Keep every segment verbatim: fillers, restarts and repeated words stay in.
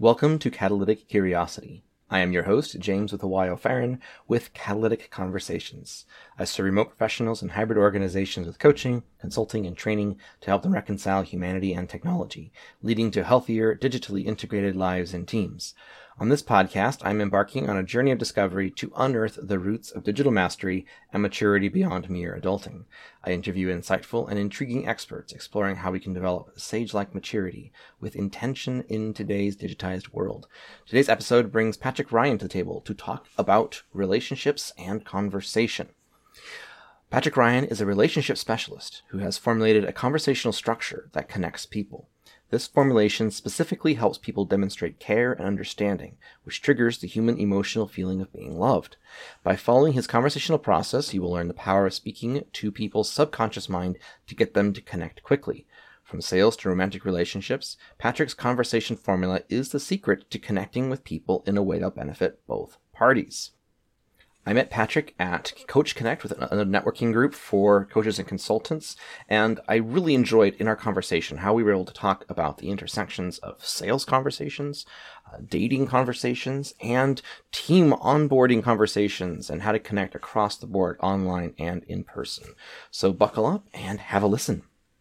Welcome to Catalytic Curiosity. I am your host, James with a Y O'Farron, with Catalytic Conversations. I serve remote professionals and hybrid organizations with coaching, consulting, and training to help them reconcile humanity and technology, leading to healthier, digitally integrated lives and teams. On this podcast, I'm embarking on a journey of discovery to unearth the roots of digital mastery and maturity beyond mere adulting. I interview insightful and intriguing experts exploring how we can develop sage-like maturity with intention in today's digitized world. Today's episode brings Patrick Ryan to the table to talk about relationships and conversation. Patrick Ryan is a relationship specialist who has formulated a conversational structure that connects people. This formulation specifically helps people demonstrate care and understanding, which triggers the human emotional feeling of being loved. By following his conversational process, you will learn the power of speaking to people's subconscious mind to get them to connect quickly. From sales to romantic relationships, Patrick's conversation formula is the secret to connecting with people in a way that'll benefit both parties. I met Patrick at Coach Connect with a networking group for coaches and consultants, and I really enjoyed in our conversation how we were able to talk about the intersections of sales conversations, uh, dating conversations, and team onboarding conversations, and how to connect across the board online and in person. So buckle up and have a listen.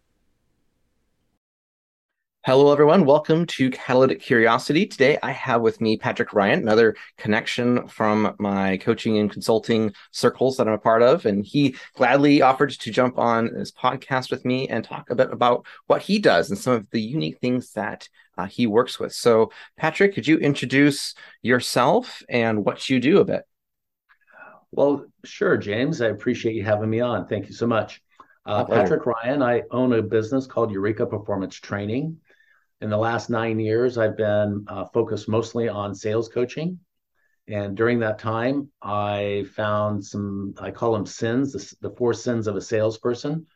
Hello, everyone. Welcome to Catalytic Curiosity. Today, I have with me Patrick Ryan, another connection from my coaching and consulting circles that I'm a part of. And he gladly offered to jump on this podcast with me and talk a bit about what he does and some of the unique things that uh, he works with. So, Patrick, could you introduce yourself and what you do a bit? Well, sure, James. I appreciate you having me on. Thank you so much. Uh, Patrick Ryan, I own a business called Eureka Performance Training. In the last nine years, I've been uh, focused mostly on sales coaching. And during that time, I found some, I call them sins, the, the four sins of a salesperson.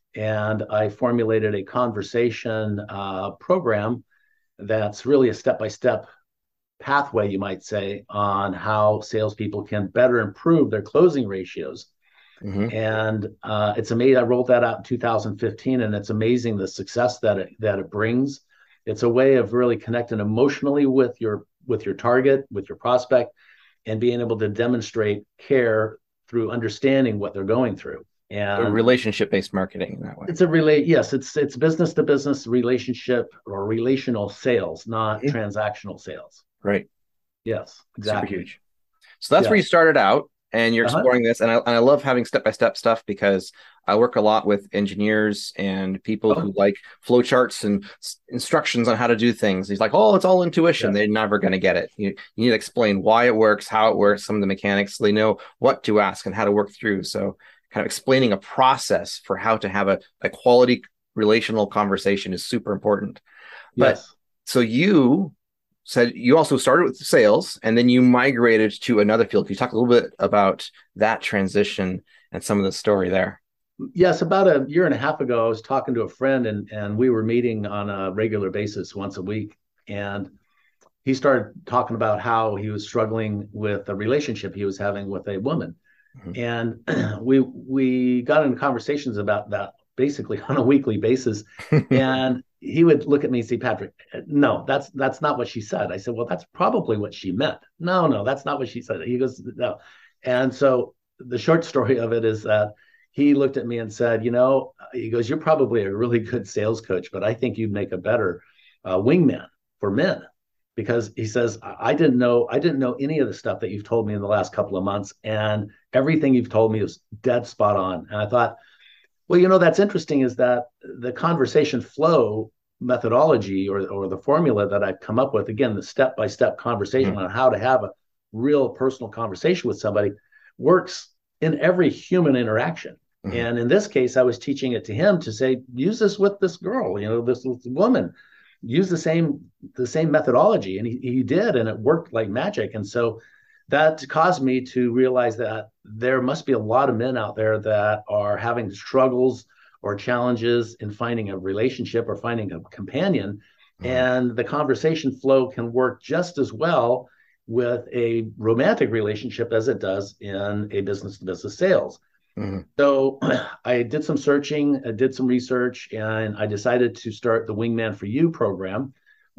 And I formulated a conversation uh, program that's really a step-by-step pathway, you might say, on how salespeople can better improve their closing ratios. Mm-hmm. And uh, it's amazing. I rolled that out in two thousand fifteen, and it's amazing the success that it, that it brings. It's a way of really connecting emotionally with your with your target, with your prospect, and being able to demonstrate care through understanding what they're going through. And relationship-based marketing in that way. It's a relate. Yes, it's it's business to business relationship or relational sales, not mm-hmm. transactional sales. Right. Yes, exactly. Super huge. So that's yes. where you started out. And you're exploring uh-huh. this, and I, and I love having step-by-step stuff because I work a lot with engineers and people oh. who like flowcharts and s- instructions on how to do things. He's like, oh, it's all intuition. Yeah. They're never going to get it. You, you need to explain why it works, how it works, some of the mechanics, so they know what to ask and how to work through. So kind of explaining a process for how to have a, a quality relational conversation is super important. But yes. So you... said you also started with sales and then you migrated to another field. Can you talk a little bit about that transition and some of the story there? Yes, about a year and a half ago, I was talking to a friend and, and we were meeting on a regular basis once a week. And he started talking about how he was struggling with a relationship he was having with a woman. Mm-hmm. And we we got into conversations about that basically on a weekly basis. And he would look at me and say, Patrick, no, that's that's not what she said. I said, well, that's probably what she meant. No, no, that's not what she said. He goes, no. And so the short story of it is that he looked at me and said, you know, he goes, you're probably a really good sales coach, but I think you'd make a better uh, wingman for men. Because he says, I didn't know, I didn't know any of the stuff that you've told me in the last couple of months. And everything you've told me is dead spot on. And I thought, well, you know, that's interesting is that the conversation flow methodology or, or the formula that I've come up with, again, the step-by-step conversation mm-hmm. on how to have a real personal conversation with somebody works in every human interaction. Mm-hmm. And in this case, I was teaching it to him to say, use this with this girl, you know, this, this woman, use the same, the same methodology. And he, he did, and it worked like magic. And so that caused me to realize that there must be a lot of men out there that are having struggles or challenges in finding a relationship or finding a companion. Mm-hmm. And the conversation flow can work just as well with a romantic relationship as it does in a business-to-business sales. Mm-hmm. So I did some searching, I did some research, and I decided to start the Wingman for You program,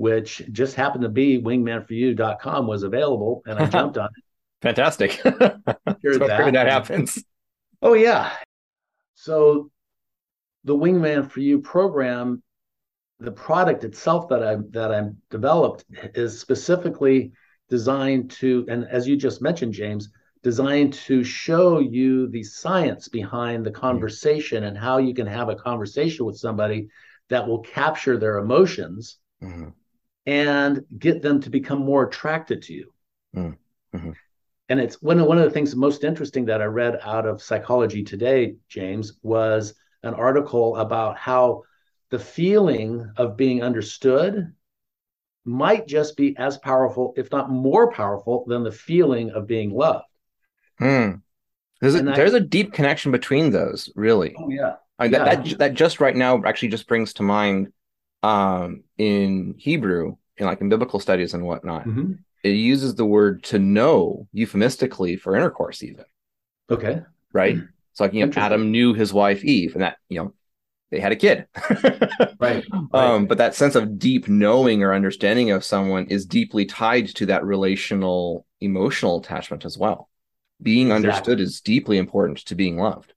which just happened to be wingman for you dot com was available, and I jumped on it. Fantastic. So that, that happens. Oh, yeah. So the Wingman for You program, the product itself that I that I developed is specifically designed to, and as you just mentioned, James, designed to show you the science behind the conversation, mm-hmm. and how you can have a conversation with somebody that will capture their emotions, mm-hmm. and get them to become more attracted to you. Mm-hmm. And it's one of, one of the things most interesting that I read out of Psychology Today, James, was an article about how the feeling of being understood might just be as powerful, if not more powerful, than the feeling of being loved. Hmm. There's, a, there's a deep connection between those, really. Oh, yeah. I mean, yeah. That, that, that just right now actually just brings to mind um, in Hebrew, in like in biblical studies and whatnot, mm-hmm. it uses the word to know euphemistically for intercourse even. Okay. Right? So like, you know, Adam knew his wife Eve, and that, you know, they had a kid. Right. Um, right. But that sense of deep knowing or understanding of someone is deeply tied to that relational, emotional attachment as well. Being exactly. understood is deeply important to being loved.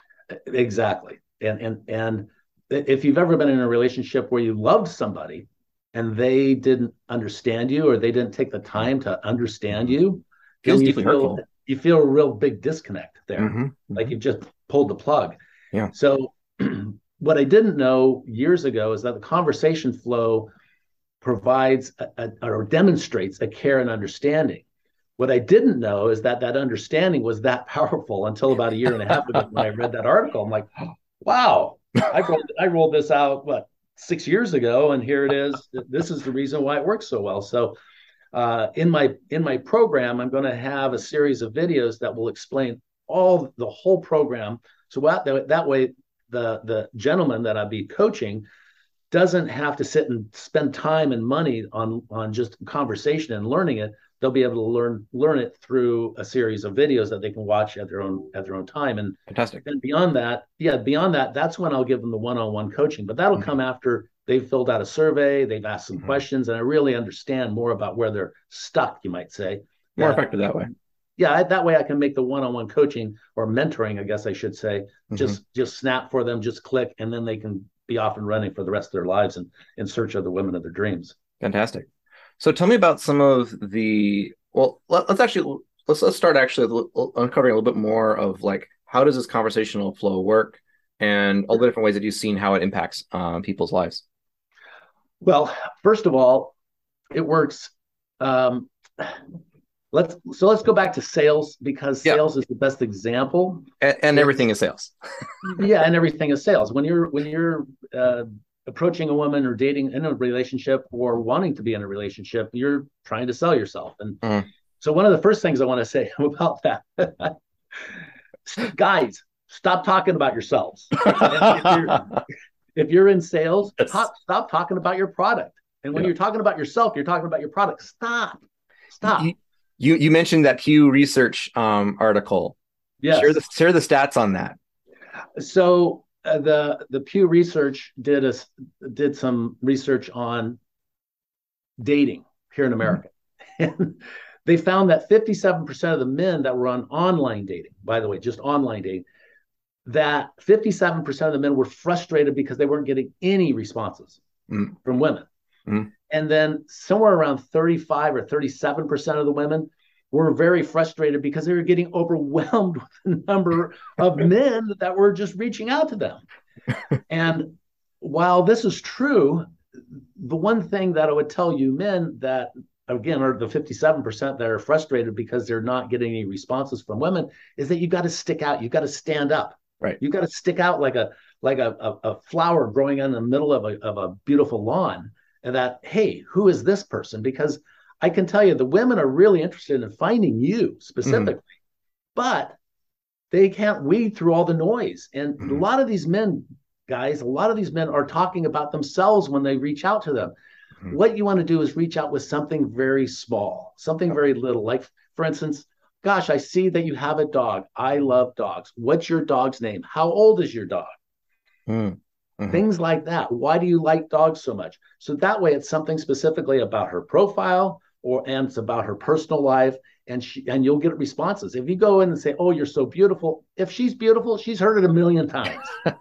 Exactly. And and and if you've ever been in a relationship where you loved somebody and they didn't understand you, or they didn't take the time to understand mm-hmm. you, feels you deeply feel, hurtful. You feel a real big disconnect there. Mm-hmm. Mm-hmm. Like you've just pulled the plug. Yeah. So what I didn't know years ago is that the conversation flow provides a, a, or demonstrates a care and understanding. What I didn't know is that that understanding was that powerful until about a year and a half ago when I read that article. I'm like, wow, I rolled, I rolled this out, what, six years ago, and here it is. This is the reason why it works so well. So uh, in my in my program, I'm going to have a series of videos that will explain all the whole program. So that, that way, the, the gentleman that I'll be coaching doesn't have to sit and spend time and money on, on just conversation and learning it. They'll be able to learn learn it through a series of videos that they can watch at their own at their own time. And fantastic. And beyond that, yeah, beyond that, that's when I'll give them the one-on-one coaching. But that'll mm-hmm. come after they've filled out a survey, they've asked some mm-hmm. questions, and I really understand more about where they're stuck, you might say. More that, effective that way. Yeah, I, that way I can make the one-on-one coaching, or mentoring, I guess I should say, mm-hmm. just just snap for them, just click, and then they can be off and running for the rest of their lives and in search of the women of their dreams. Fantastic. So tell me about some of the, well, let, let's actually, let's, let's start actually uncovering a little bit more of like, how does this conversational flow work, and all the different ways that you've seen how it impacts um, people's lives? Well, first of all, it works. Um, let's, so let's go back to sales, because yeah. sales is the best example. And, and everything is sales. Yeah. And everything is sales. When you're, when you're, uh, approaching a woman or dating in a relationship or wanting to be in a relationship, you're trying to sell yourself. And mm-hmm. so one of the first things I want to say about that, guys, stop talking about yourselves. if, you're, if you're in sales, yes. stop, stop talking about your product. And when yeah. you're talking about yourself, you're talking about your product. Stop, stop. You, you, you mentioned that Pew Research um, article. Yes. Share the, share the stats on that. So, Uh, the the Pew Research did a did some research on dating here in America, mm-hmm. and they found that fifty-seven percent of the men that were on online dating, by the way, just online dating, that fifty-seven percent of the men were frustrated because they weren't getting any responses mm-hmm. from women, mm-hmm. and then somewhere around thirty-five or thirty-seven percent of the women were very frustrated because they were getting overwhelmed with the number of men that were just reaching out to them. And while this is true, the one thing that I would tell you men that, again, are the fifty-seven percent that are frustrated because they're not getting any responses from women, is that you got to stick out. You got to stand up. Right. You got to stick out like a like a, a, a flower growing in the middle of a, of a beautiful lawn. And that, hey, who is this person? Because I can tell you the women are really interested in finding you specifically, mm-hmm. but they can't weed through all the noise. And mm-hmm. a lot of these men, guys, a lot of these men are talking about themselves when they reach out to them. Mm-hmm. What you want to do is reach out with something very small, something very little. Like, for instance, gosh, I see that you have a dog. I love dogs. What's your dog's name? How old is your dog? Mm. Mm-hmm. Things like that. Why do you like dogs so much? So that way it's something specifically about her profile, or and it's about her personal life, and she and you'll get responses. If you go in and say, "Oh, you're so beautiful," if she's beautiful, she's heard it a million times.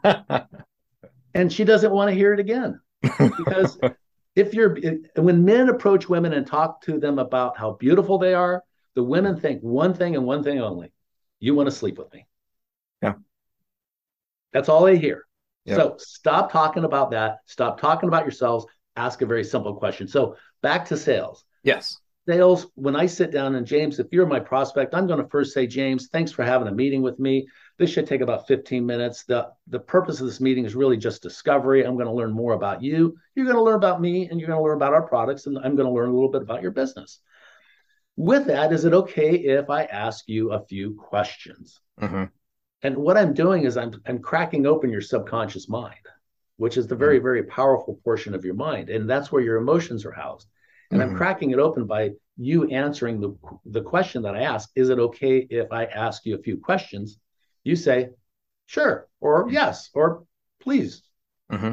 And she doesn't want to hear it again. Because if you're when men approach women and talk to them about how beautiful they are, the women think one thing and one thing only: you want to sleep with me. Yeah. That's all they hear. Yep. So stop talking about that. Stop talking about yourselves. Ask a very simple question. So back to sales. Yes. Sales, when I sit down, and James, if you're my prospect, I'm going to first say, James, thanks for having a meeting with me. This should take about fifteen minutes. The, the purpose of this meeting is really just discovery. I'm going to learn more about you. You're going to learn about me, and you're going to learn about our products, and I'm going to learn a little bit about your business. With that, is it okay if I ask you a few questions? Mm-hmm. And what I'm doing is I'm, I'm cracking open your subconscious mind, which is the very, very powerful portion of your mind. And that's where your emotions are housed. And mm-hmm. I'm cracking it open by you answering the, the question that I ask. Is it okay if I ask you a few questions? You say, sure, or yes, or please. Mm-hmm.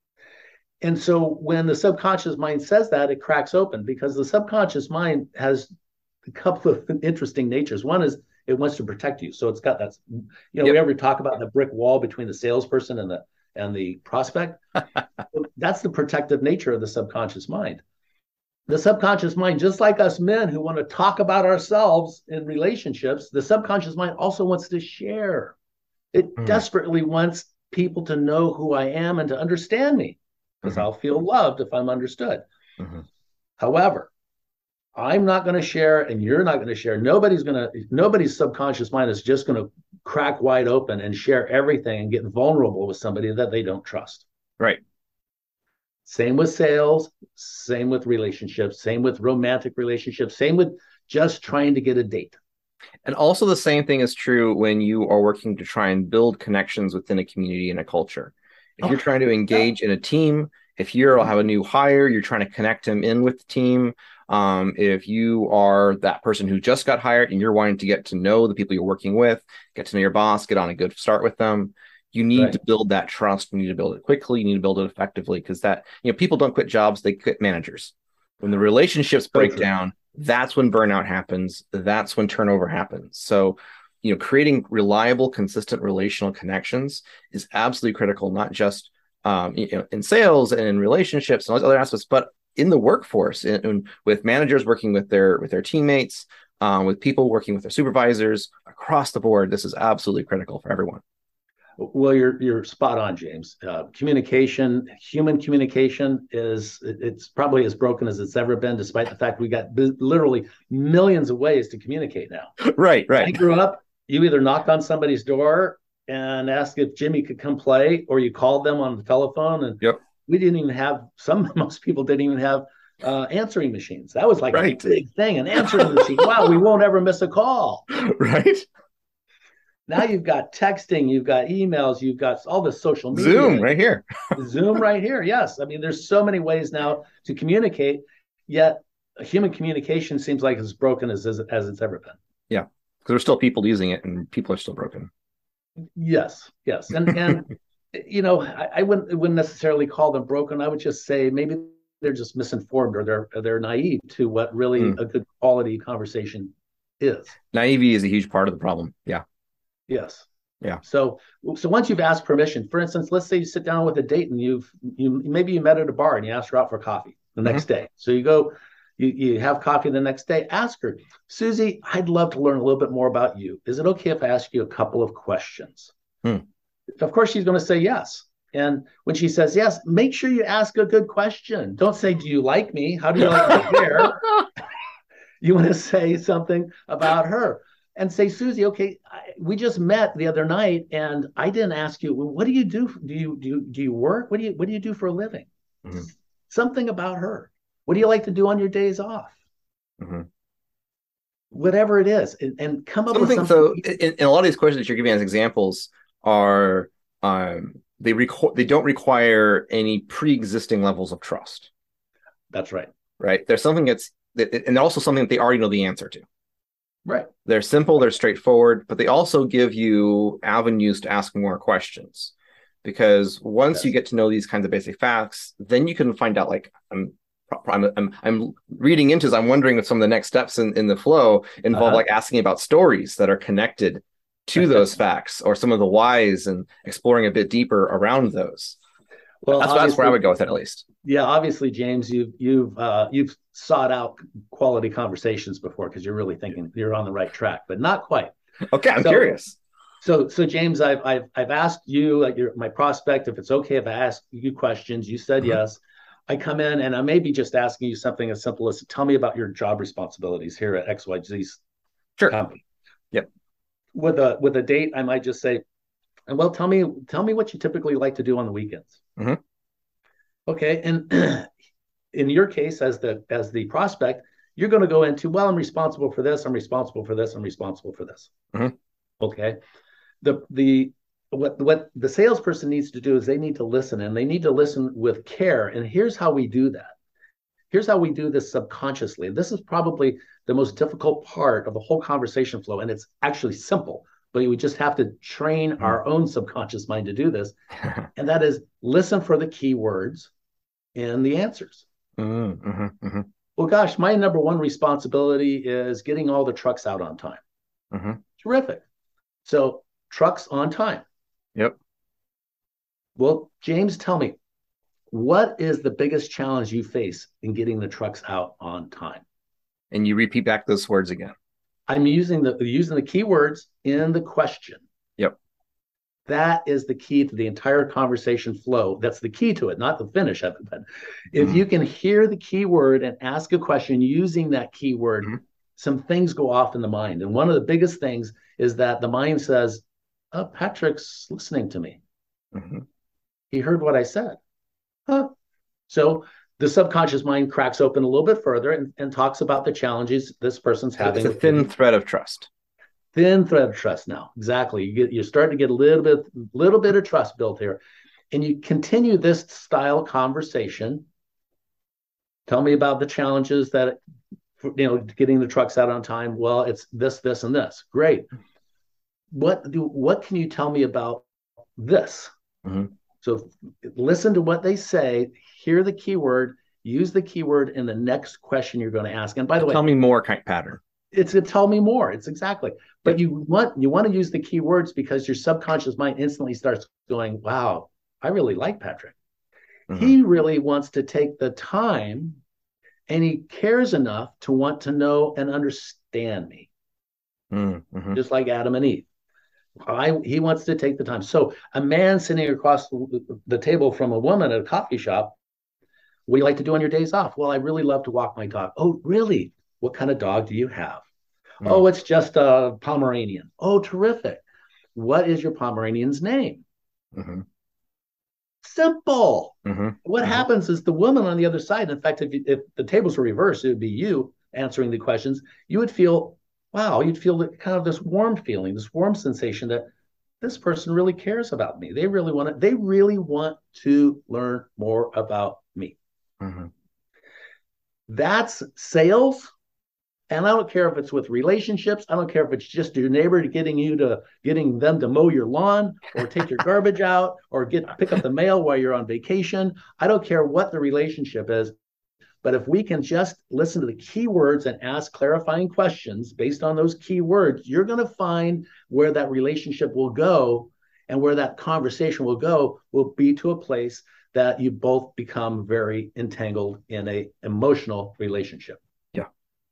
And so when the subconscious mind says that, it cracks open, because the subconscious mind has a couple of interesting natures. One is it wants to protect you. So it's got that, you know, yep. we ever talk about the brick wall between the salesperson and the and the prospect. That's the protective nature of the subconscious mind. The subconscious mind, just like us men who want to talk about ourselves in relationships, the subconscious mind also wants to share. It mm. desperately wants people to know who I am and to understand me, because mm-hmm. I'll feel loved if I'm understood. Mm-hmm. However, I'm not going to share, and you're not going to share. Nobody's going to, nobody's subconscious mind is just going to crack wide open and share everything and get vulnerable with somebody that they don't trust. Right. Same with sales, same with relationships, same with romantic relationships, same with just trying to get a date. And also the same thing is true when you are working to try and build connections within a community and a culture. If oh, you're trying to engage yeah. in a team, if you have a new hire, you're trying to connect them in with the team. Um, if you are that person who just got hired and you're wanting to get to know the people you're working with, get to know your boss, get on a good start with them, you need right. to build that trust. You need to build it quickly. You need to build it effectively, because that, you know, people don't quit jobs, they quit managers. When the relationships break okay. down, that's when burnout happens. That's when turnover happens. So, you know, creating reliable, consistent relational connections is absolutely critical, not just um, you know, in sales and in relationships and all those other aspects, but in the workforce, in, in, with managers working with their with their teammates, um, with people working with their supervisors across the board. This is absolutely critical for everyone. Well, you're you're spot on, James. Uh, communication, human communication is it's probably as broken as it's ever been, despite the fact we got b- literally millions of ways to communicate now. Right, right. I grew up, you either knocked on somebody's door and asked if Jimmy could come play, or you called them on the telephone, and yep. we didn't even have, some, most people didn't even have uh, answering machines. That was like right. a big thing, an answering machine. Wow, we won't ever miss a call. Right. Now you've got texting, you've got emails, you've got all the social media. Zoom right here. Zoom right here. Yes. I mean, there's so many ways now to communicate, yet human communication seems like as broken as, as, as it's ever been. Yeah. Because there's still people using it and people are still broken. Yes. Yes. And, and you know, I, I wouldn't, wouldn't necessarily call them broken. I would just say maybe they're just misinformed, or they're, they're naive to what really mm. a good quality conversation is. Naivety is a huge part of the problem. Yeah. Yes. Yeah. So, so once you've asked permission, for instance, let's say you sit down with a date and you've, you maybe you met at a bar and you asked her out for coffee the mm-hmm. next day. So you go, you, you have coffee the next day, ask her, Susie, I'd love to learn a little bit more about you. Is it okay if I ask you a couple of questions? Hmm. Of course, she's going to say yes. And when she says yes, make sure you ask a good question. Don't say, do you like me? How do you like my hair? You want to say something about her. And say, Susie, okay, I, we just met the other night, and I didn't ask you, well, what do you do? Do you do you, do you work? What do you what do you do for a living? Mm-hmm. Something about her. What do you like to do on your days off? Mm-hmm. Whatever it is, and, and come up something, with something. So, in, in a lot of these questions that you're giving as examples are um, they reco- they don't require any pre-existing levels of trust. That's right. Right. There's something that's that, and also something that they already know the answer to. Right. They're simple, they're straightforward, but they also give you avenues to ask more questions, because once you Yes. get to know these kinds of basic facts, then you can find out like I'm I'm I'm, I'm reading into this. I'm wondering if some of the next steps in, in the flow involve Uh-huh. like asking about stories that are connected to those facts or some of the whys and exploring a bit deeper around those. Well, That's that's where I obviously, would go with it at least. yeah, obviously, James, you've you've uh, you've sought out quality conversations before because you're really thinking you're on the right track, but not quite. Okay, I'm So, curious. so, so, James, I've I've I've asked you, like your my prospect, if it's okay if I ask you questions. You said Mhm. yes. I come in and I may be just asking you something as simple as tell me about your job responsibilities here at X Y Z's Sure. company. Yep. With a with a date, I might just say, well, tell me tell me what you typically like to do on the weekends. Mhm. Okay, and in your case, as the as the prospect, you're going to go into, well, I'm responsible for this, I'm responsible for this, I'm responsible for this. Mhm. Okay. The the what what the salesperson needs to do is they need to listen, and they need to listen with care. And here's how we do that. Here's how we do this subconsciously. This is probably the most difficult part of the whole conversation flow. And it's actually simple, but we just have to train Mhm. our own subconscious mind to do this. And that is listen for the key words in the answers. Mhm. Mhm. Mhm. Well, gosh, my number one responsibility is getting all the trucks out on time. Mhm. Terrific. So, trucks on time. Yep. Well, James, tell me, what is the biggest challenge you face in getting the trucks out on time? And you repeat back those words again. I'm using the using the keywords in the question. Yep. That is the key to the entire conversation flow. That's the key to it, not the finish of it. But if Mhm. you can hear the keyword and ask a question using that keyword, Mhm. some things go off in the mind. And one of the biggest things is that the mind says, oh, Patrick's listening to me. Mhm. He heard what I said. Huh. So the subconscious mind cracks open a little bit further and, and talks about the challenges this person's It's having a with thin getting thread of trust. thin thread of trust now. Exactly. You get you're starting to get a little bit, little bit of trust built here. And you continue this style conversation. Tell me about the challenges that you know getting the trucks out on time. Well, it's this, this, and this. Great. What do what can you tell me about this? Mhm. So listen to what they say, hear the keyword, use the keyword in the next question you're going to ask. And by the way, Tell me more kind pattern. it's a tell me more. It's exactly. But Yep. you want you want to use the keywords because your subconscious mind instantly starts going, wow, I really like Patrick. Mhm. He really wants to take the time and he cares enough to want to know and understand me, Mhm. Mhm. just like Adam and Eve. I, he wants to take the time. So a man sitting across the, the table from a woman at a coffee shop, what do you like to do on your days off? Well, I really love to walk my dog. Oh, really? What kind of dog do you have? Mhm. Oh, it's just a Pomeranian. Oh, terrific. What is your Pomeranian's name? Mhm. Simple. Mhm. What Mhm. happens is the woman on the other side, in fact, if, if the tables were reversed, it would be you answering the questions. You would feel, wow, you'd feel kind of this warm feeling, this warm sensation that this person really cares about me. They really want to, they really want to learn more about me. Mhm. That's sales. And I don't care if it's with relationships. I don't care if it's just your neighbor getting you to getting them to mow your lawn or take your garbage out or get pick up the mail while you're on vacation. I don't care what the relationship is. But if we can just listen to the keywords and ask clarifying questions based on those keywords, you're going to find where that relationship will go and where that conversation will go will be to a place that you both become very entangled in a emotional relationship. Yeah.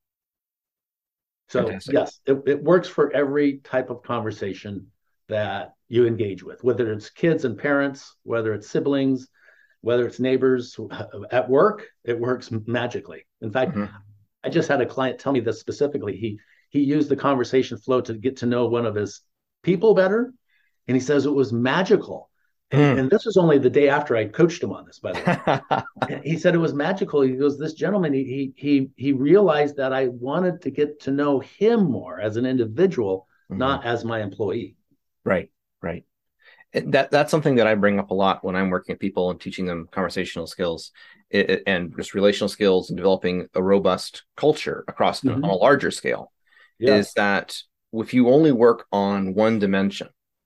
So Fantastic. yes, it, it works for every type of conversation that you engage with, whether it's kids and parents, whether it's siblings, whether it's neighbors at work, it works magically. In fact, Mhm. I just had a client tell me this specifically. He he used the conversation flow to get to know one of his people better, and he says it was magical. And, Mhm. and this was only the day after I coached him on this, by the way. He said it was magical. He goes, this gentleman, he he he realized that I wanted to get to know him more as an individual, Mhm. not as my employee. Right. Right. It- that that's something that I bring up a lot when I'm working with people and teaching them conversational skills it, it- and just relational skills and developing a robust culture across on a Mm-hmm. larger scale. Is Yes. that if you only work on one dimension,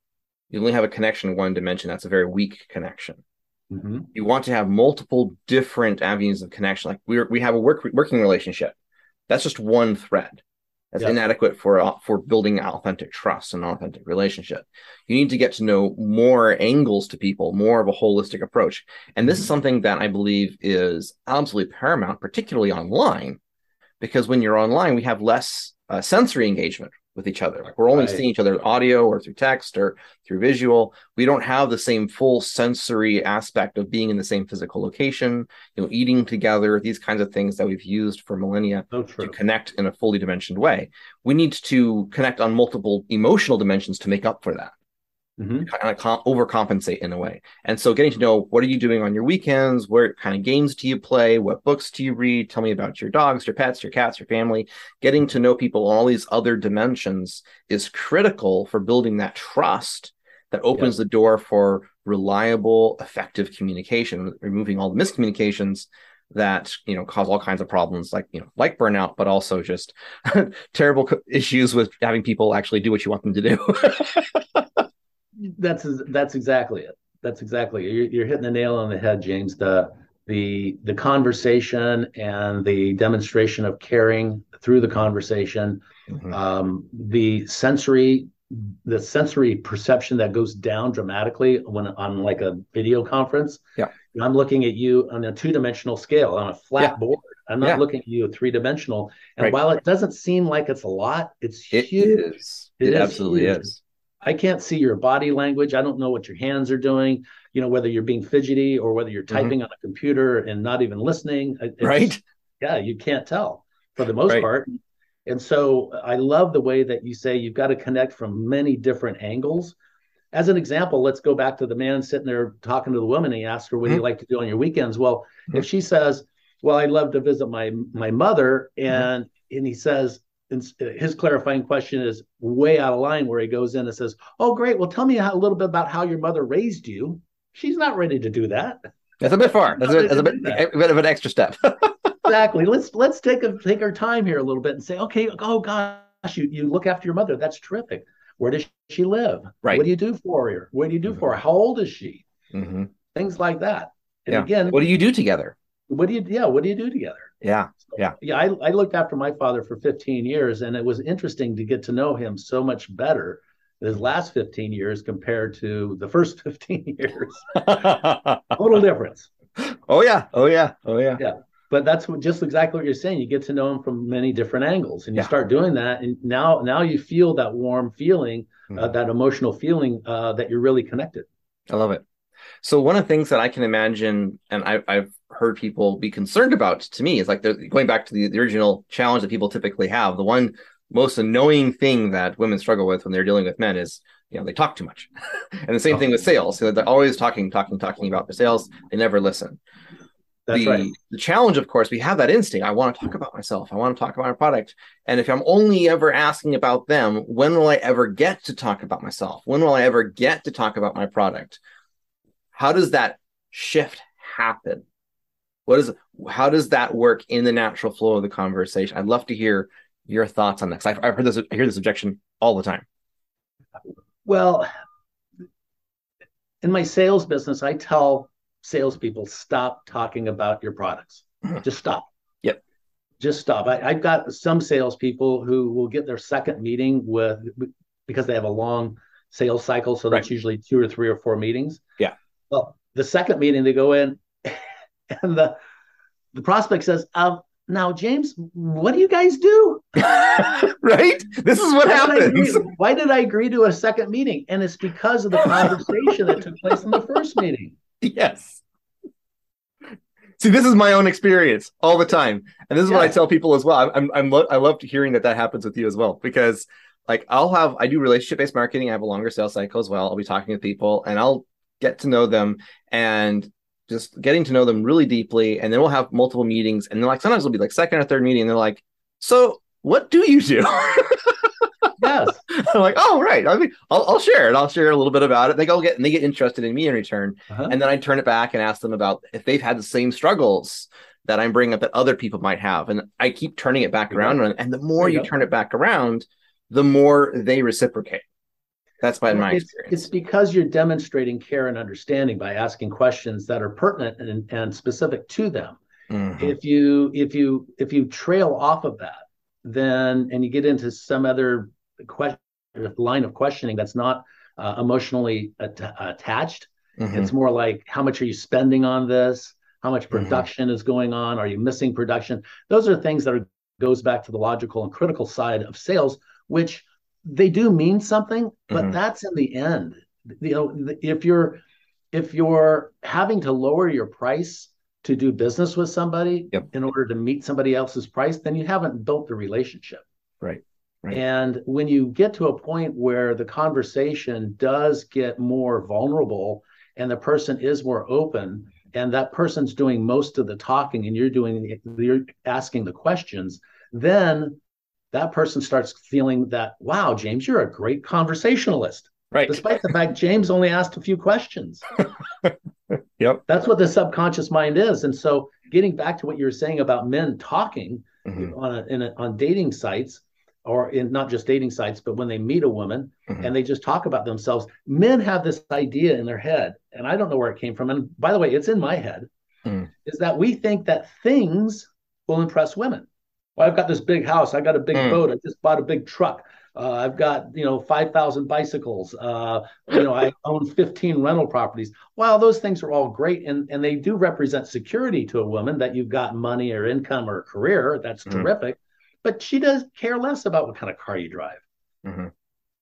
you only have a connection in one dimension. That's a very weak connection. Mm-hmm. You want to have multiple different avenues of connection. Like we we have a work working relationship. That's just one thread. That's Yep. inadequate for for building authentic trust and authentic relationship. You need to get to know more angles to people, more of a holistic approach. And this Mm-hmm. is something that I believe is absolutely paramount, particularly online, because when you're online, we have less uh, sensory engagement with each other. Like we're only Right. seeing each other audio or through text or through visual. We don't have the same full sensory aspect of being in the same physical location, you know, eating together, these kinds of things that we've used for millennia So to true. connect in a fully dimensioned way. We need to connect on multiple emotional dimensions to make up for that. Mm-hmm. Kind of com- overcompensate in a way. And so getting to know, what are you doing on your weekends? What kind of games do you play? What books do you read? Tell me about your dogs, your pets, your cats, your family. Getting to know people on all these other dimensions is critical for building that trust that opens Yes. the door for reliable, effective communication, removing all the miscommunications that, you know, cause all kinds of problems, like, you know, like burnout, but also just terrible co- issues with having people actually do what you want them to do. That's that's exactly it. That's exactly it. You're, you're hitting the nail on the head, James. The the the conversation and the demonstration of caring through the conversation, Mhm. um, the sensory the sensory perception that goes down dramatically when on like a video conference. Yeah. I'm looking at you on a two-dimensional scale on a flat Yeah. board. I'm not Yeah. looking at you three-dimensional. And Right. while it doesn't seem like it's a lot, it's It huge. is. It It is absolutely huge. is. I can't see your body language. I don't know what your hands are doing, you know, whether you're being fidgety or whether you're Mhm. typing on a computer and not even listening. It's, Right. Yeah, you can't tell for the most Right. part. And so I love the way that you say you've got to connect from many different angles. As an example, let's go back to the man sitting there talking to the woman. And he asked her, "What do you Mhm. like to do on your weekends?" Well, Mhm. if she says, "Well, I love to visit my my mother," Mhm. and and he says, and his clarifying question is way out of line, where he goes in and says, "Oh, great. Well, tell me how, a little bit about how your mother raised you." She's not ready to do that. That's a bit far. She's That's not a, ready that's a to bit, do that. a bit of an extra step. Exactly. Let's let's take a take our time here a little bit and say, okay, oh gosh, you you look after your mother. That's terrific. Where does she live? What Right. do you do for her? What do you do for her? Mhm. How old is she? Mhm. Things like that. And Yeah. What do again, you do together? what do you yeah, what do you do together? Yeah. So, Yeah. yeah, I, I looked after my father for fifteen years, and it was interesting to get to know him so much better his last fifteen years compared to the first fifteen years. Total difference. Oh yeah. Oh yeah. Oh yeah. Yeah. But that's what, just exactly what you're saying. You get to know him from many different angles, and you Yeah. start doing that, and now now you feel that warm feeling, uh, Mhm. that emotional feeling, uh, that you're really connected. I love it. So one of the things that I can imagine, and I, I've heard people be concerned about, to me, is like they're going back to the, the original challenge that people typically have. The one most annoying thing that women struggle with when they're dealing with men is, you know, they talk too much. And the same Oh, thing with sales. So they're always talking, talking, talking about their sales. They never listen. that's right. The the challenge, of course, we have that instinct. I want to talk about myself. I want to talk about my product. And if I'm only ever asking about them, when will I ever get to talk about myself? When will I ever get to talk about my product? How does that shift happen? What is how does that work in the natural flow of the conversation? I'd love to hear your thoughts on this. I've, I've heard this. I hear this objection all the time. Well, in my sales business, I tell salespeople, stop talking about your products. Just stop. Yep. Just stop. I, I've got some salespeople who will get their second meeting with, because they have a long sales cycle. So that's Right. usually two or three or four meetings. Yeah. Well, the second meeting, they go in and the, the prospect says, um, now, James, what do you guys do? Right? This is what Why did, happens. agree, why did I agree to a second meeting? And it's because of the conversation that took place in the first meeting. Yes. See, this is my own experience all the time, and this is what I Yes. tell people as well. I'm, I'm, lo- I love hearing that that happens with you as well, because, like, I'll have, I do relationship-based marketing. I have a longer sales cycle as well. I'll be talking to people, and I'll get to know them, and just getting to know them really deeply, and then we'll have multiple meetings, and then, like, sometimes it'll be like second or third meeting, and they're like, "So, what do you do?" Yes. I'm like, "Oh, right. I mean, I'll, I'll share it. I'll share a little bit about it." They go get and they get interested in me in return, Uh-huh. and then I turn it back and ask them about if they've had the same struggles that I'm bringing up that other people might have, and I keep turning it back There you around. go. And, and the more There you you go. turn it back around, the more they reciprocate. That's my, in Well, my it's it's experience. because you're demonstrating care and understanding by asking questions that are pertinent and, and specific to them. Hmm. If you if you if you trail off of that, then and you get into some other question line of questioning that's not uh, emotionally at- attached. Hmm. It's more like, how much are you spending on this? How much Hmm. production is going on? Are you missing production? Those are things that are, goes back to the logical and critical side of sales, which they do mean something, but Hmm. that's in the end. You know, if you're if you're having to lower your price to do business with somebody Yep. in order to meet somebody else's price, then you haven't built the relationship. Right. Right. And when you get to a point where the conversation does get more vulnerable and the person is more open and that person's doing most of the talking and you're doing you're asking the questions, then that person starts feeling that, wow, James, you're a great conversationalist, Right. despite the fact James only asked a few questions. Yep. That's what the subconscious mind is. And so, getting back to what you were saying about men talking Hmm. on a, in a, on dating sites, or in not just dating sites, but when they meet a woman Hmm. and they just talk about themselves, men have this idea in their head, and I don't know where it came from. And by the way, it's in my head, Hmm. is that we think that things will impress women. Well, I've got this big house. I got a big Hmm. boat. I just bought a big truck. Uh, I've got, you know, five thousand bicycles. Uh, you know, I own fifteen rental properties. While those things are all great and, and they do represent security to a woman that you've got money or income or a career, that's Hmm. terrific. But she does care less about what kind of car you drive. Hmm.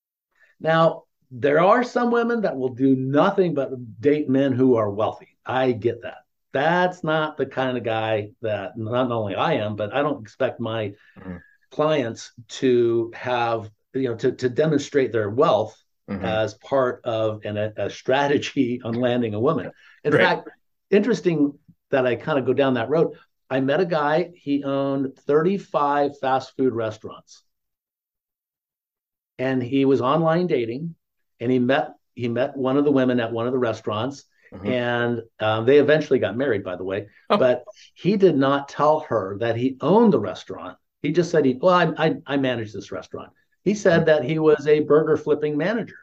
Now, there are some women that will do nothing but date men who are wealthy. I get that. That's not the kind of guy that not only I am, but I don't expect my Hmm. clients to have, you know, to, to demonstrate their wealth Hmm. as part of an, a, a strategy on landing a woman. In Right. fact, interesting that I kind of go down that road. I met a guy, he owned thirty-five fast food restaurants and he was online dating and he met he met one of the women at one of the restaurants Hmm. and um, they eventually got married, by the way. Oh. But he did not tell her that he owned the restaurant. He just said, he well i i, I manage this restaurant. He said that he was a burger flipping manager,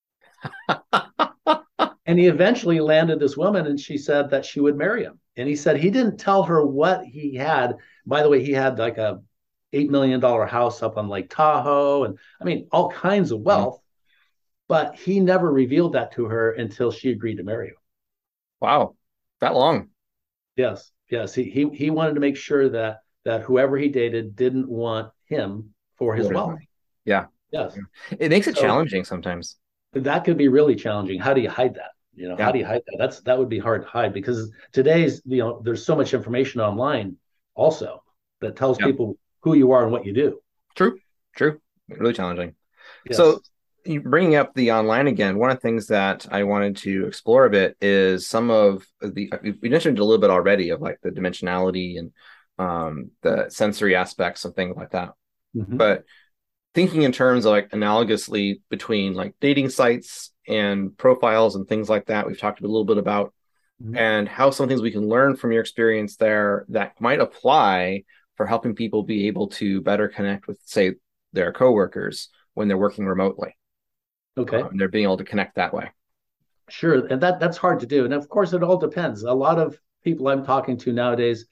and he eventually landed this woman and she said that she would marry him. And he said he didn't tell her what he had. By the way, he had like a eight million dollar house up on Lake Tahoe, and I mean all kinds of Mhm. wealth, but he never revealed that to her until she agreed to marry him. Wow. That long. Yes, yes. He he he wanted to make sure that that whoever he dated didn't want him for his What is wealth. money? Yeah. Yes. Yeah. It makes it So challenging sometimes. that could be really challenging. How do you hide that? You know, how Yeah. do you hide that? That's that would be hard to hide because today's, you know, there's so much information online also that tells Yeah. people who you are and what you do. True. True. Really challenging. Yes. So, you bringing up the online again, one of the things that I wanted to explore a bit is some of the, we mentioned a little bit already of like the dimensionality and um, the sensory aspects and things like that. Mm-hmm. But thinking in terms of like analogously between like dating sites and profiles and things like that, we've talked a little bit about, Mm-hmm. and how some things we can learn from your experience there that might apply for helping people be able to better connect with, say, their coworkers when they're working remotely. Okay. Um, they're being able to connect that way. Sure. And that that's hard to do. And of course, it all depends. A lot of people I'm talking to nowadays,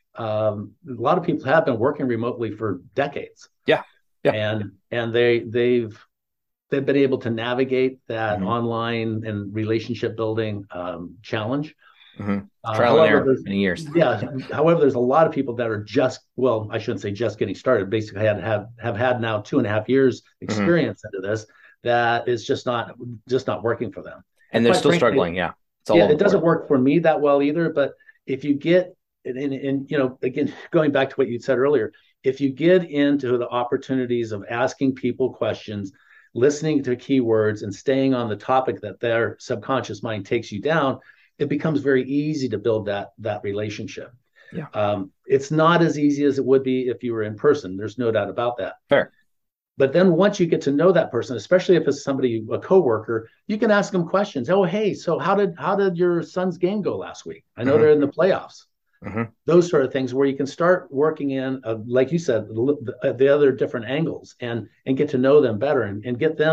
um, a lot of people have been working remotely for decades, Yeah. Yeah. and and they they've they've been able to navigate that Hmm. online and relationship building um, challenge. Hmm. Uh, Trial and however, error for there's many years. yeah, however, there's a lot of people that are just well, I shouldn't say just getting started. Basically, had have have had now two and a half years Hmm. experience into this that is just not just not working for them. And And they're quite still frankly, struggling. Yeah. It's all yeah, over it the board. doesn't work for me that well either. But if you get and, and, and you know, again, going back to what you said earlier, if you get into the opportunities of asking people questions, listening to keywords, and staying on the topic that their subconscious mind takes you down, it becomes very easy to build that that relationship. Yeah. Um, it's not as easy as it would be if you were in person. There's no doubt about that. Fair. But then once you get to know that person, especially if it's somebody, a coworker, you can ask them questions. Oh, hey, so how did how did your son's game go last week? I know Hmm. they're in the playoffs. Hmm. Those sort of things where you can start working in, uh, like you said, the, the other different angles and and get to know them better and, and get them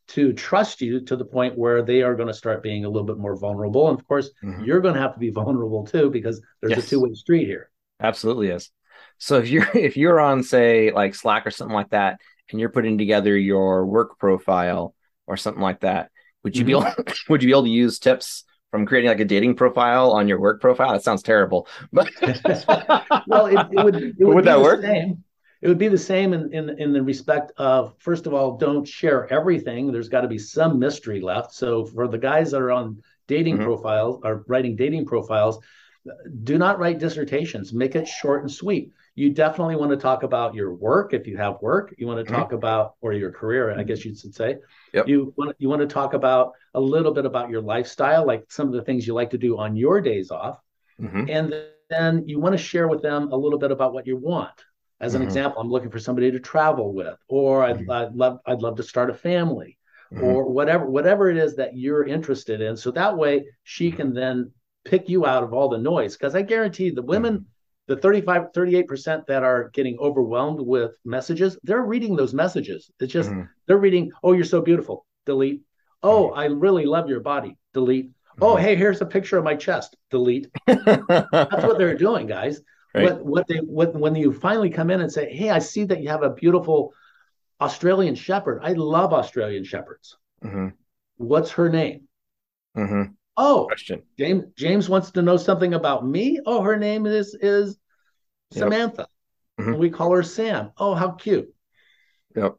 to trust you to the point where they are going to start being a little bit more vulnerable. And of course, mm-hmm. you're going to have to be vulnerable too, because there's yes. a two-way street here. Absolutely is. So if you're if you're on, say, like Slack or something like that, and you're putting together your work profile or something like that, would you mm-hmm. be able would you be able to use tips from creating like a dating profile on your work profile? That sounds terrible. But well, it, it would it would, would be that the work? Same. It would be the same in, in, in the respect of, first of all, don't share everything. There's got to be some mystery left. So for the guys that are on dating mm-hmm. profiles or writing dating profiles, do not write dissertations. Make it short and sweet. You definitely want to talk about your work if you have work. You want to talk mm-hmm. about, or your career, I guess you should say. Yep. You want you want to talk about a little bit about your lifestyle, like some of the things you like to do on your days off. Mm-hmm. And then you want to share with them a little bit about what you want. As an mm-hmm. example, I'm looking for somebody to travel with, or I'd, mm-hmm. I'd love I'd love to start a family, mm-hmm. or whatever whatever it is that you're interested in. So that way she can then pick you out of all the noise. Because I guarantee the women, mm-hmm. the thirty-five, thirty-eight percent that are getting overwhelmed with messages, they're reading those messages. It's just mm-hmm. they're reading, oh, you're so beautiful, delete. Oh, mm-hmm. I really love your body, delete. Mm-hmm. Oh, hey, here's a picture of my chest, delete. That's what they're doing, guys. Right. What what they what when you finally come in and say, hey, I see that you have a beautiful Australian Shepherd. I love Australian Shepherds. Mm-hmm. What's her name? Mm-hmm. Oh, question. James James wants to know something about me. Oh, her name is is yep. Samantha. Mm-hmm. And we call her Sam. Oh, how cute. Yep.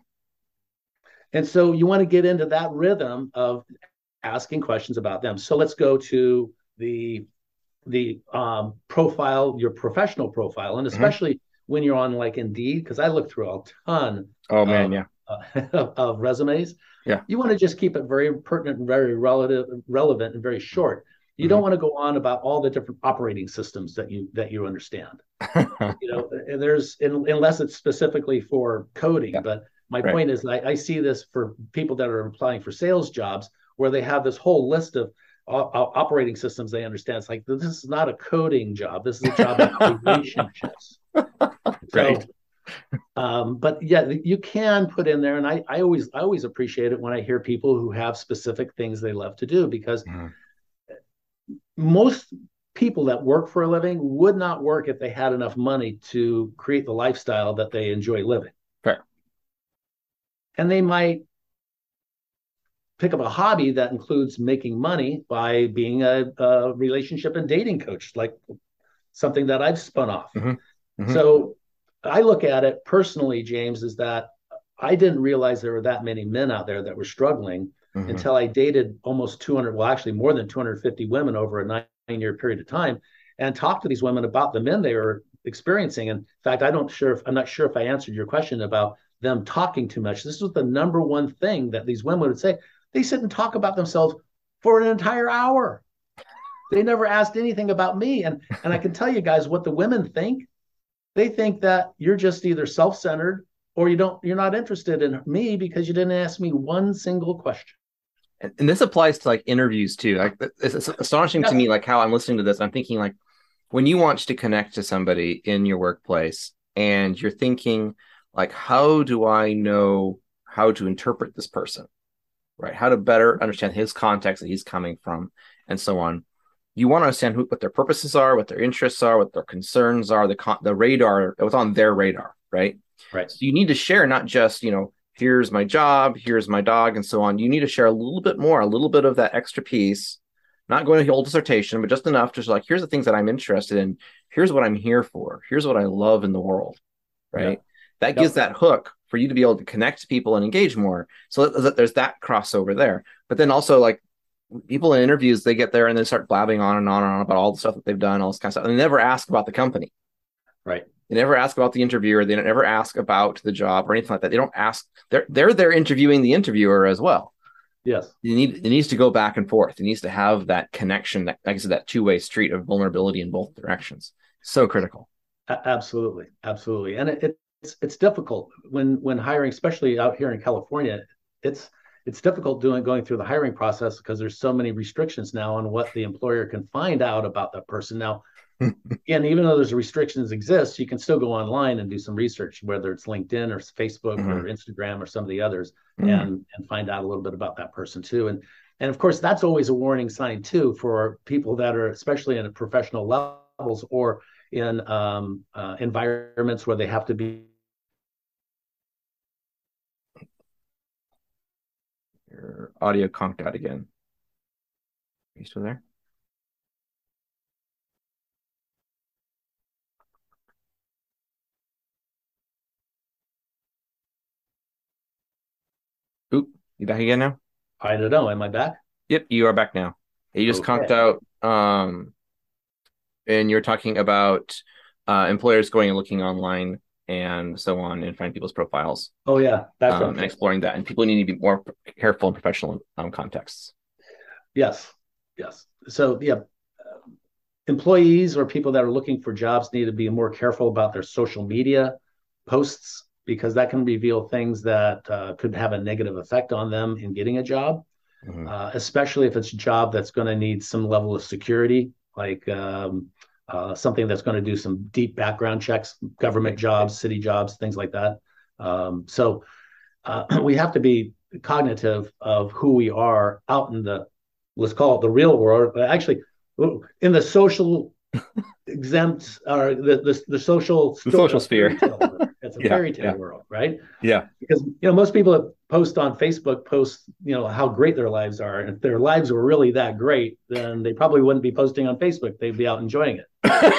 And so you want to get into that rhythm of asking questions about them. So let's go to the the um, profile, your professional profile, and especially mm-hmm. when you're on like Indeed, because I look through a ton oh, man, of, yeah. uh, of, of resumes. Yeah. You want to just keep it very pertinent and very relative, relevant and very short. You mm-hmm. don't want to go on about all the different operating systems that you that you understand. you know, there's in, unless it's specifically for coding. Yeah. But my right. point is, I, I see this for people that are applying for sales jobs, where they have this whole list of operating systems they understand. It's like, this is not a coding job. This is a job of relationships. Right. So, um, but yeah, you can put in there, and I, I always I always appreciate it when I hear people who have specific things they love to do, because mm. most people that work for a living would not work if they had enough money to create the lifestyle that they enjoy living. Fair. And they might pick up a hobby that includes making money by being a, a relationship and dating coach, like something that I've spun off. Mm-hmm. Mm-hmm. So I look at it personally, James, is that I didn't realize there were that many men out there that were struggling mm-hmm. until I dated almost two hundred, well, actually more than two hundred fifty women over a nine year period of time, and talked to these women about the men they were experiencing. And in fact, I don't sure if, I'm not sure if I answered your question about them talking too much. This was the number one thing that these women would say. They sit and talk about themselves for an entire hour. They never asked anything about me. And, and I can tell you guys what the women think. They think that you're just either self-centered or you don't, you're not interested in me because you didn't ask me one single question. And, and this applies to like interviews too. Like, it's, it's astonishing yeah. to me, like how I'm listening to this. I'm thinking like when you want to connect to somebody in your workplace and you're thinking like, how do I know how to interpret this person? Right, how to better understand his context that he's coming from, and so on. You want to understand who, what their purposes are, what their interests are, what their concerns are, the con- the radar, what's on their radar, right? Right. So you need to share not just, you know, here's my job, here's my dog, and so on. You need to share a little bit more, a little bit of that extra piece, not going to the whole dissertation, but just enough to like, here's the things that I'm interested in. Here's what I'm here for. Here's what I love in the world, right? Yeah. That gives yep. that hook for you to be able to connect to people and engage more. So that there's that crossover there. But then also like people in interviews, they get there and they start blabbing on and on and on about all the stuff that they've done, all this kind of stuff. And they never ask about the company. Right. They never ask about the interviewer. They don't ever ask about the job or anything like that. They don't ask. They're they're there interviewing the interviewer as well. Yes. You need it needs to go back and forth. It needs to have that connection, that like I said, that two-way street of vulnerability in both directions. So critical. A- absolutely. Absolutely. And it, it It's it's difficult when when hiring, especially out here in California. It's it's difficult doing going through the hiring process because there's so many restrictions now on what the employer can find out about that person. Now, And even though there's restrictions exist, you can still go online and do some research, whether it's LinkedIn or Facebook Mm-hmm. or Instagram or some of the others, Mm-hmm. and and find out a little bit about that person too. And and of course, that's always a warning sign too for people that are, especially in professional levels or in um, uh, environments where they have to be. Your audio conked out again. Are you still there? Oop, you back again now? I don't know. Am I back? Yep, you are back now. You just conked Okay. out, um, and you're talking about uh, employers going and looking online and so on and find people's profiles, Oh yeah, that's um, what I'm and saying. exploring that. And people need to be more careful in professional um, contexts. Yes, yes. So yeah, employees or people that are looking for jobs need to be more careful about their social media posts because that can reveal things that uh, could have a negative effect on them in getting a job, Mm-hmm. uh, especially if it's a job that's going to need some level of security, like um, uh, something that's going to do some deep background checks, government jobs, city jobs, things like that. Um, so uh, we have to be cognitive of who we are out in the, let's call it the real world, but actually in the social exempt or the the, the social The story, social a fairy sphere. tale world. It's a Yeah, fairy tale yeah, world, right? yeah. Because you know most people that post on Facebook post you know how great their lives are, and if their lives were really that great, then they probably wouldn't be posting on Facebook. They'd be out enjoying it.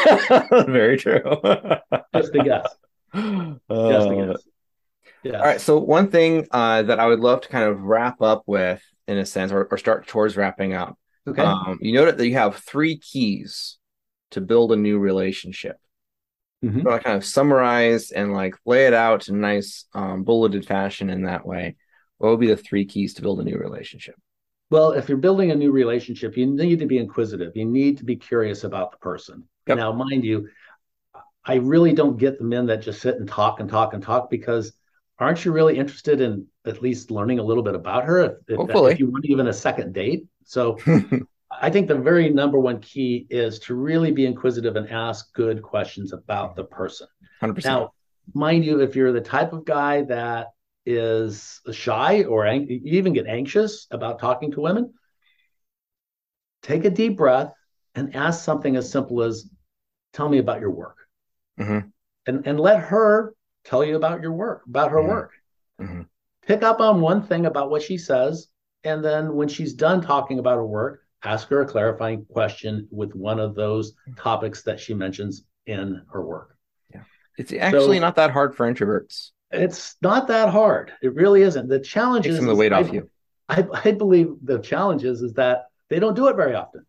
Very true. Just a guess. Just a Uh, guess. all right. Yes. So one thing uh, that I would love to kind of wrap up with, in a sense, or, or start towards wrapping up. Okay. Um, you noted that you have three keys to build a new relationship. So Mm-hmm. I kind of summarize and like lay it out in nice um, bulleted fashion in that way. What would be the three keys to build a new relationship? Well, if you're building a new relationship, you need to be inquisitive. You need to be curious about the person. Yep. Now, mind you, I really don't get the men that just sit and talk and talk and talk because aren't you really interested in at least learning a little bit about her if, if, if Hopefully. you want even a second date? So I think the very number one key is to really be inquisitive and ask good questions about the person. one hundred percent. Now, mind you, if you're the type of guy that is shy or ang- you even get anxious about talking to women, take a deep breath and ask something as simple as, tell me about your work. Mm-hmm. And, and let her tell you about your work, about her Mm-hmm. work. Mm-hmm. Pick up on one thing about what she says. And then when she's done talking about her work, ask her a clarifying question with one of those topics that she mentions in her work. Yeah. It's actually So not that hard for introverts. it's not that hard. It really isn't. The challenge Take some is, of the is weight I, off you. I, I believe the challenge is, is that they don't do it very often.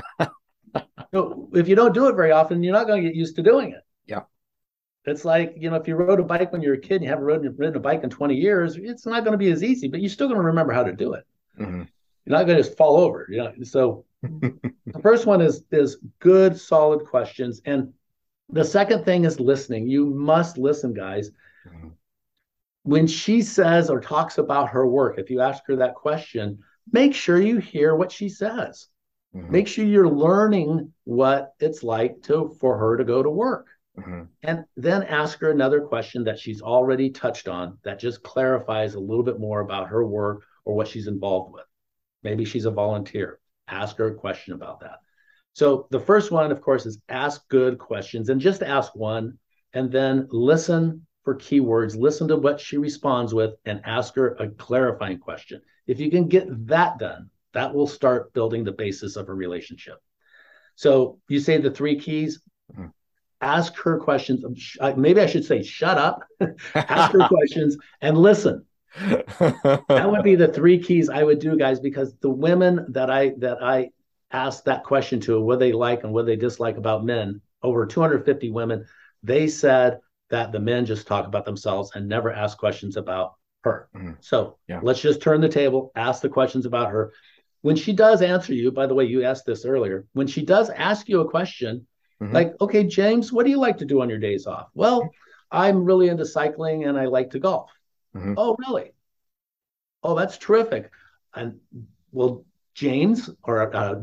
So if you don't do it very often, you're not going to get used to doing it. Yeah. It's like, you know, if you rode a bike when you were a kid and you haven't ridden, ridden a bike in twenty years, it's not going to be as easy, but you're still going to remember how to do it. Mm-hmm. You're not going to just fall over. You know, so the first one is is good, solid questions. And the second thing is listening. You must listen, guys. Mm-hmm. When she says or talks about her work, if you ask her that question, make sure you hear what she says. Mm-hmm. Make sure you're learning what it's like to for her to go to work. Mm-hmm. And then ask her another question that she's already touched on that just clarifies a little bit more about her work or what she's involved with. Maybe she's a volunteer. Ask her a question about that. So the first one, of course, is ask good questions and just ask one and then listen for keywords, listen to what she responds with and ask her a clarifying question. If you can get that done, that will start building the basis of a relationship. So you say the three keys, mm-hmm. Ask her questions. Maybe I should say, shut up, ask her questions and listen. That would be the three keys I would do, guys, because the women that I that I asked that question to, what they like and what they dislike about men, over two hundred fifty women, they said that the men just talk about themselves and never ask questions about her. Mm-hmm. So yeah. Let's just turn the table, ask the questions about her. When she does answer you, by the way, you asked this earlier, when she does ask you a question, mm-hmm. like, okay, James, what do you like to do on your days off? Well, I'm really into cycling and I like to golf. Mm-hmm. Oh, really? Oh, that's terrific. And well, James, or uh,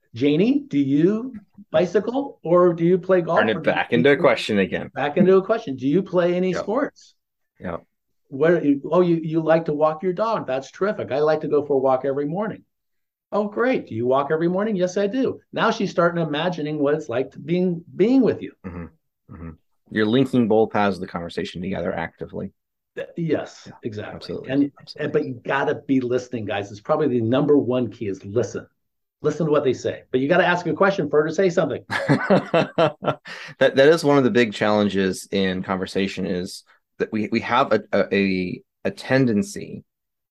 Janie, do you bicycle or do you play golf? Turn Or it do back you into a question again. back into a question? Do you play any Yep. sports? Yep. What? Oh, you you like to walk your dog? That's terrific. I like to go for a walk every morning. Oh, great. Do you walk every morning? Yes, I do. Now she's starting imagining what it's like to being being with you. Mm-hmm. Mm-hmm. You're linking both halves of the conversation together actively. Yes, Yeah, exactly. absolutely. And, and Absolutely. but you gotta be listening, guys. It's probably the number one key is listen. Listen to what they say. But you got to ask a question for her to say something. that that is one of the big challenges in conversation is that we we have a a, a tendency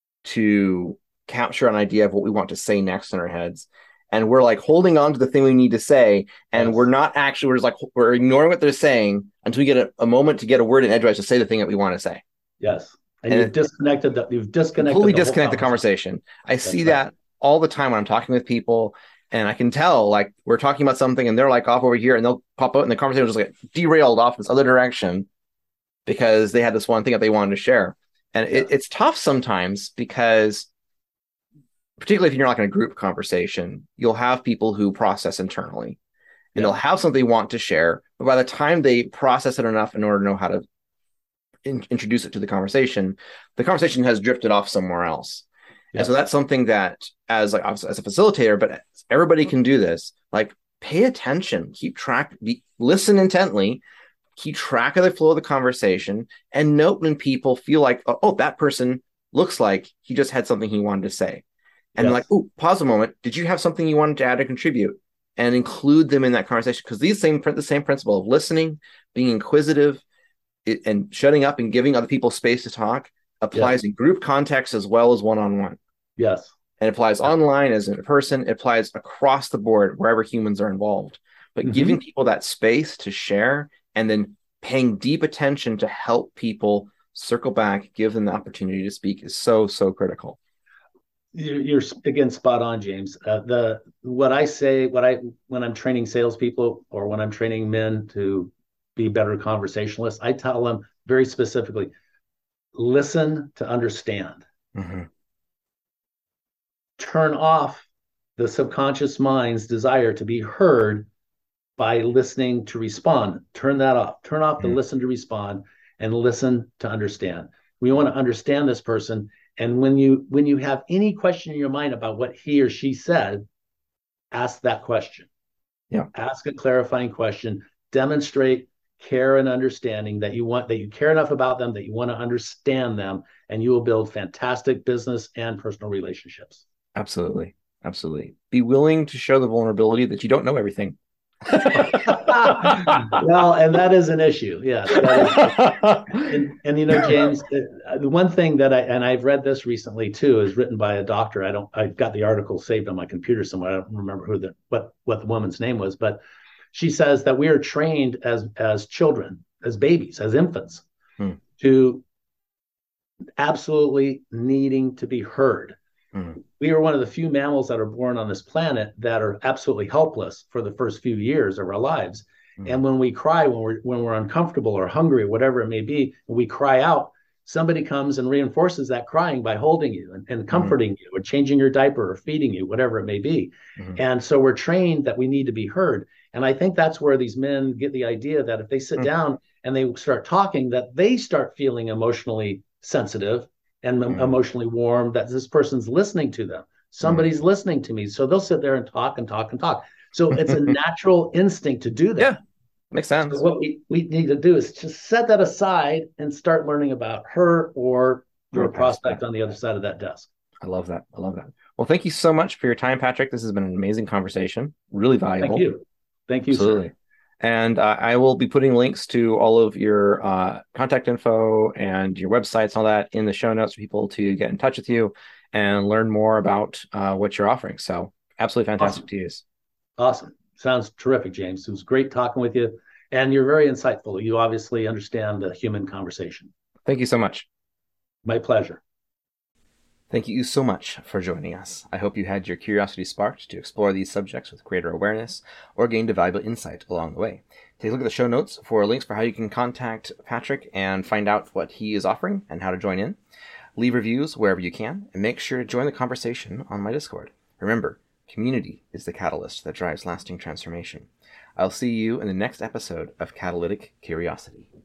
to capture an idea of what we want to say next in our heads. And we're like holding on to the thing we need to say. And Yes. we're not actually, we're just like, we're ignoring what they're saying until we get a, a moment to get a word in edgewise to say the thing that we want to say. Yes. And, And you've it disconnected the, you've disconnected completely the whole disconnect the conversation. conversation. I see That's right. that all the time when I'm talking with people, and I can tell like we're talking about something and they're like off over here and they'll pop out and the conversation was just like derailed off this other direction because they had this one thing that they wanted to share. And Yeah. it, it's tough sometimes because particularly if you're not in a group conversation, you'll have people who process internally and Yeah. they'll have something they want to share. But by the time they process it enough in order to know how to in- introduce it to the conversation, the conversation has drifted off somewhere else. And so Yes. that's something that as like as a facilitator, but everybody can do this, like pay attention, keep track, be, listen intently, keep track of the flow of the conversation, and note when people feel like, oh, oh that person looks like he just had something he wanted to say. And Yes. like, oh, pause a moment. Did you have something you wanted to add or contribute? And include them in that conversation because these same the same principle of listening, being inquisitive, it, and shutting up and giving other people space to talk applies Yes. in group context as well as one-on-one. Yes. And it applies online as in person. It applies across the board wherever humans are involved. But Mm-hmm. giving people that space to share and then paying deep attention to help people circle back, give them the opportunity to speak is so, so critical. You're again spot on, James. Uh, the what I say, what I when I'm training salespeople or when I'm training men to be better conversationalists, I tell them very specifically, listen to understand. Mm-hmm. Turn off the subconscious mind's desire to be heard by listening to respond. Turn that off. Turn off the Mm-hmm. listen to respond and listen to understand. We want to understand this person. And when you when you have any question in your mind about what he or she said, ask that question. Yeah. Ask a clarifying question. Demonstrate care and understanding that you want that you care enough about them that you want to understand them, and you will build fantastic business and personal relationships. Absolutely. Absolutely. Be willing to show the vulnerability that you don't know everything. Well, and that is an issue. Yes. That is, and, and, you know, James, the one thing that I, and I've read this recently too, is written by a doctor. I don't, I've got the article saved on my computer somewhere. I don't remember who the, what, what the woman's name was, but she says that we are trained as, as children, as babies, as infants, hmm. to absolutely needing to be heard. Mm-hmm. We are one of the few mammals that are born on this planet that are absolutely helpless for the first few years of our lives. Mm-hmm. And when we cry, when we're when we're uncomfortable or hungry or whatever it may be, we cry out, somebody comes and reinforces that crying by holding you and, and comforting mm-hmm. you or changing your diaper or feeding you, whatever it may be. Mm-hmm. And so we're trained that we need to be heard. And I think that's where these men get the idea that if they sit mm-hmm. down and they start talking, that they start feeling emotionally sensitive and mm. emotionally warm, that this person's listening to them. Somebody's mm. listening to me. So they'll sit there and talk and talk and talk. So it's a natural instinct to do that. Yeah, makes sense. So what we, we need to do is just set that aside and start learning about her or your or prospect on the other side of that desk. I love that. I love that. Well, thank you so much for your time, Patrick. This has been an amazing conversation. Really valuable. Thank you. Thank you, Absolutely. Sir. And uh, I will be putting links to all of your uh, contact info and your websites, all that in the show notes for people to get in touch with you and learn more about uh, what you're offering. So absolutely fantastic awesome. to use. Awesome. Sounds terrific, James. It was great talking with you. And you're very insightful. You obviously understand the human conversation. Thank you so much. My pleasure. Thank you so much for joining us. I hope you had your curiosity sparked to explore these subjects with greater awareness or gained a valuable insight along the way. Take a look at the show notes for links for how you can contact Patrick and find out what he is offering and how to join in. Leave reviews wherever you can, and make sure to join the conversation on my Discord. Remember, Community is the catalyst that drives lasting transformation. I'll see you in the next episode of Catalytic Curiosity.